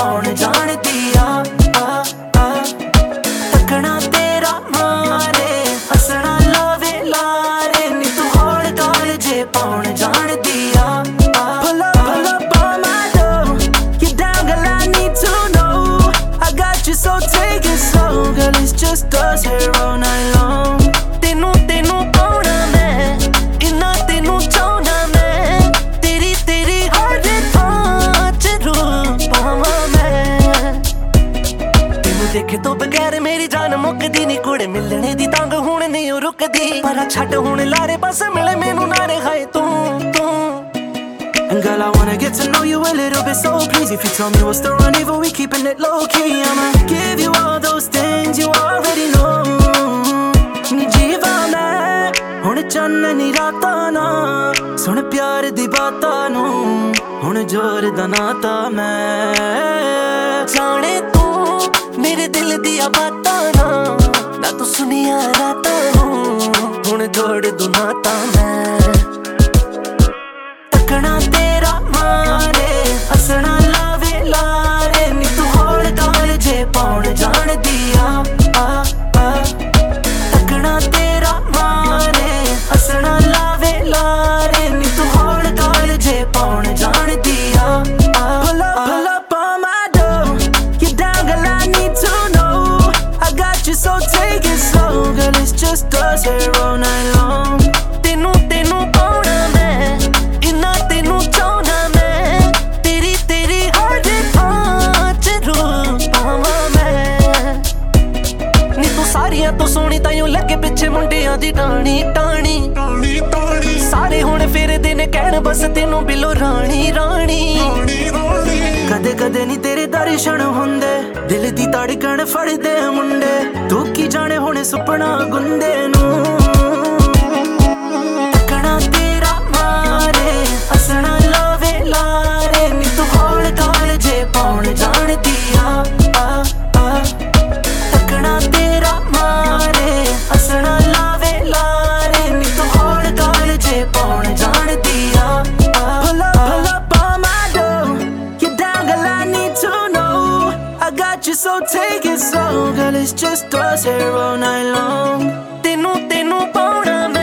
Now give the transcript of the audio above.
पाउण जानदी तकना तेरा मारे हसना लावे लारे नी तू होड़ गाल जे पाउण जानदी Pull up on my door, you down girl I need to know I got you so take it slow girl it's just us here all night long तेनू तेनू पाउणा मैं इन्ना तेनू चाहना मैं तेरी तेरी हर थां च रूप पावां मैं तेनू देखे तो बगैर मेरी जान मुकदी नी कुड़े मिलने दी तंग हुण नहीं ओ रुकदी पर छड्ड हुण लारे बस मिले मैनू नारे खाए तू And girl, I wanna get to know you a little bit, so please if you tell me what's the rendezvous, we keeping it low-key I'ma give you all those things you already know नी जीवा मैं हुण चाननी रातां ना सुन प्यार दी बातां नू हुण जोर दा नाता मैं जाने तू मेरे दिल दिया बातां ना तू सुनिया रातां हुण जोड़ दूं नाता मैं तकना तेरा मारे हसना लावे लारे नी तू होड़ गाल जे पाउण जानदी तकना तेरा मारे हसना लावे लारे नी तू होड़ गाल जे पाउण जानदी Pull up on my door, you down girl I need to know I got you so take it slow girl it's just us here all night long तेनू तेनू पाउणा मैं इन्ना तेनू चाहना मैं तेरी तेरी हर थां च रूप पावां मैं नी तू सारियां तो सोहणी ताइयों लगे पिछे मुंडियां दी टाणी टाणी सारे हुण फिरदे ने कहण बस तेनू बिलो राणी राणी कदे कदे नी तेरे दर्शन हुंदे दिल दी धड़कन फड़दे मुंडे तू की जाने हुण सुपना गुंदे नू तकना तेरा मारे हसना लावे लारे नी तू होड़ गाल जे पाउण जानदी तकना तेरा मारे हसना लावे लारे नी तू होड़ गाल जे पाउण जानदी Pull up on my door, you down girl I need to know I got you so take it slow girl it's just us here all night long तेनू तेनू पाउणा